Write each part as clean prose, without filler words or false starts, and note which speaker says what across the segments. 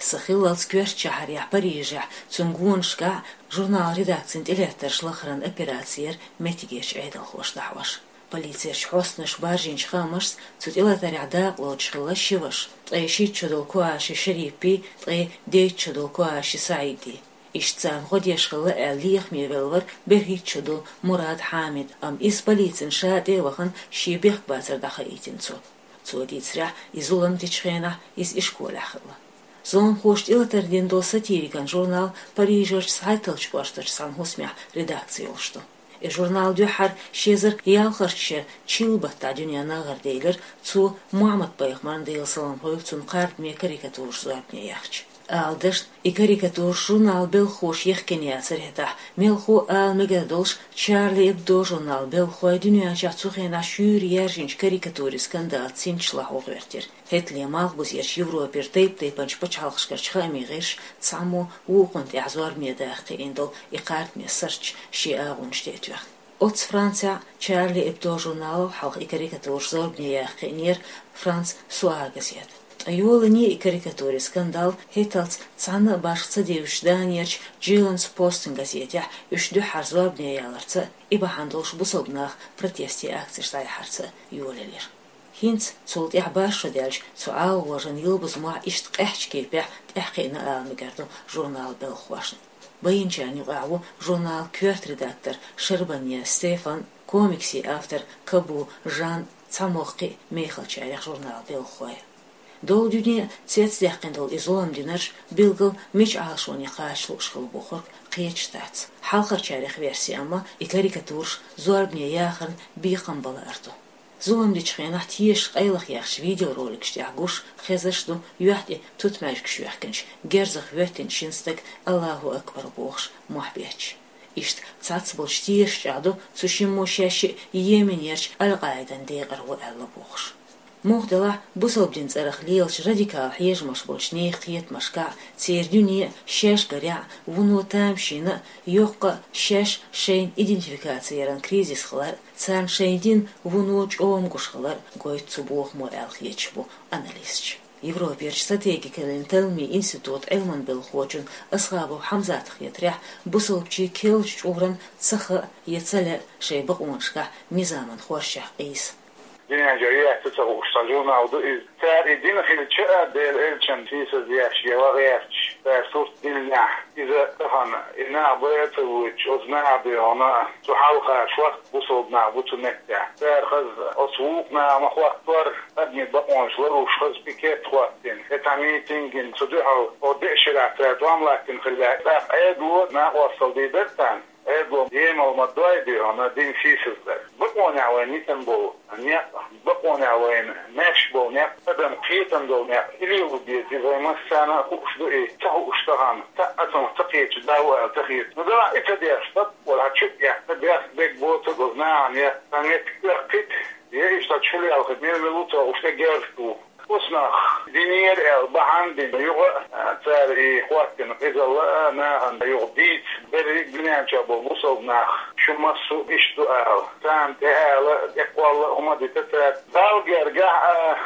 Speaker 1: Сахил скверт чахаря Парижа, цунгуншка, журнал редакцин электр лахран операциер метигеш эйдал хош дахваш. Полиция шхоснаш баржинч хамаш, цутилатар адак лочхила шиваш. Тайши чудолкуаши шерипи, тай дейт чудолкуаши саиди. Ишцан ходешхила элих мивелвар берхит чудол Мурад Хамид, ам из полицин шаде вахан шибех базар дахаитинцу. Цудицря изулам тичхена из ишколахила. Зон хошт илатардин до сатирикан журнал Парижоч сайталч баштач санхусмя редакциолшту. И журнал дюхар шезер ялхарче чилбата дюняна гардейлер цу Мухаммад Пайхман дейл салам хойцун карт ме карикатур зуапне яхч. Алдышт и карикатур журнал бел хош ехкеня царета мелху ал мегадолш Чарли Эбдо журнал бел хой дюня чацухена шюр яржинч карикатури скандал цинчла хогвертер. Хетле малбус ерш Европер тейп-тейпанч пачалхшкарчха мигеш цаму уухонт язуар медахте индол и карт месарч ши агунштетвях. От Франция Чарли Эбдо журнал халх и карикатур зорбне яхкенер Франц Суагасет. Юлани и карикатуре скандал хиталц цана башца девшданерч Джиланс Постен газете ушду харзлабне яларца и бахандолш бусобнах протести акций сайхарца юлелер. Хинц цулт яхбаш дялч суал важен юлбуз ма ишт қахчкепе тахкина алмигарду журнал белхвашн. Байинчани гаву журнал кверт редактор Шербания Стефан комикси автор Кабу Жан Цамохки Мехалчарях журнал белхвай. Дол дюне цвет зяхкендол изолам динарш билгл меч алшони хашлу шхыл бухор қиечтац. Халқарчарих версияма и карикатурш зорбне яхарн бихам баларту. Зулам дичхена тиеш қайлах яхш видеоролик штягуш хезешду юахти тутмайшк шуяхкенш герзах вертин шинстек Аллаху акбар бухш мухбеч. Ишт цац бол штиеш чаду цушиммошяши еменерч алгайдан дейгару алла бухш. Мухдала бусобдин царах лилч радикал хежмаш большнех тхет машка цердюни шеш горя вуну тамшина йоққа шеш шейн идентификацияран кризис хлар цан шейдин вуну чомгуш хлар гойт цубох мо алхечбу анализч. Европерч стратегикален телми институт элман бел хочун асхабу хамзат хетря бусобчи келч уран цаха яцаля шейбак умашка мизаман хоршах эйс.
Speaker 2: Dünya göğe tutuşan jurnalda tarihin xilçe del elçen fisa diyaş yavaş ve sort dilna iza han ina bayatuç ozna bi ona tuhawqa şwaq busodna butunekta terxaz aswuqna mahwaqtar abni baqonshlar ushkhaz biket waqtin etamitingin tuduhu o deşrat tamlakin khilata aydu ma wasal bidertan Ego yema madaydi ona din fisizler. Bakona wanitan bu ne bakona wan mesh bu ne adam fitan do ne iliu bi zivama sana ushdu ta ushtahan ta atam taqiyat dawa taqiyat nada itadiyastat wala chuk ya tabias big boat gozna ne tanet qit ya ishtatshuli al khidmir minuto ushtagertu وسناخ دينير البحندي يغ تاري خواتنا إذا الله ما عند يغديت بريك بنانجابو مصوبناخ شو مصو إشتو تام تهالا إقوال هما دي تترات دال جرجع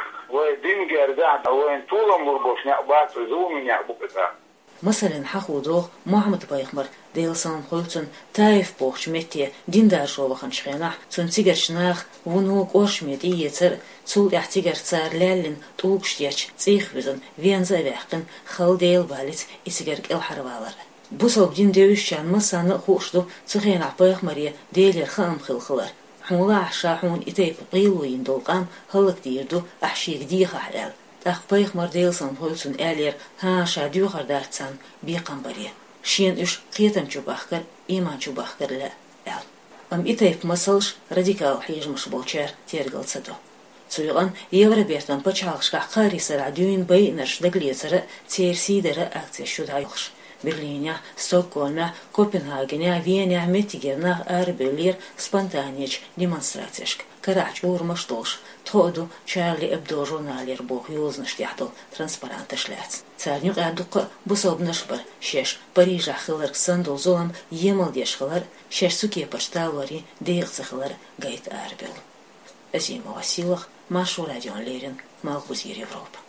Speaker 2: ودين جرجع وين طول مربوش نعبات زومي نعبو كتا
Speaker 1: مثلا حخودوغ محمد بايخمر ديلسان خلطن تايف بوخش متي ديندار شوخن شخينح تون تيجرشناخ ونوك أورشميد يتر تول احتيجر تسار لالين توقشتيش تيخ بزن وينزا ويحقن خل ديل باليت إسيجرك الحروالر بوصل دين ديوشان مسانا خوشدو تخينح بايخمرية ديلير خام خلخلر حولا عشاحون إتايب قيلوين دولقام هلق ديردو أحشيك ديخ حلال أخبايخ مرديلسان هولسون آلير ها شاديو خردارتسان بيقام بريه شين إش قيتم جوباخكر إيمان جوباخكر لا آل إتايب مسلش راديكال حيج مشبولشار تيرغل صدو سويغان يوربيرتان بچالشكا قاري سرع ديوين بينرش دقليتر تير سيدر أكتر شود هايخش Берлине, Стокгольме, Копенгагене, Вене, Метигерна, Арбелир, спонтанич, демонстрациешк. Карач, урмаштолш, тоду, Чарли Эбдо журналер бог юзнашдяхдол, транспаранты шляц. Царнюк адука бусобнашбар, шеш, Парижа хылар ксандол золам, емалдешхылар, шеш суке почталвари, дейгцахылар, гайт Арбел. Азима Василах, Машу Радион Лерин, Малхузир Европа.